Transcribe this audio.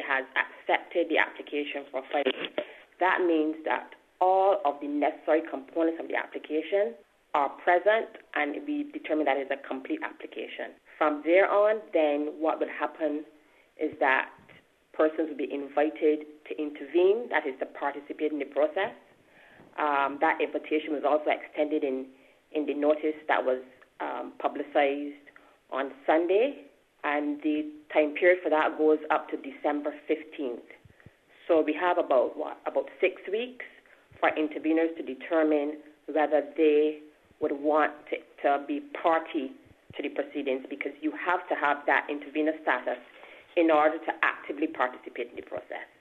has accepted the application for filing. That means that all of the necessary components of the application are present, and we determine that is a complete application. From there on, then what will happen is that persons will be invited to intervene, that is to participate in the process. That invitation was also extended in the notice that was publicized on Sunday, and the time period for that goes up to December 15th. So we have about 6 weeks for interveners to determine whether they would want to be party to the proceedings, because you have to have that intervener status in order to actively participate in the process.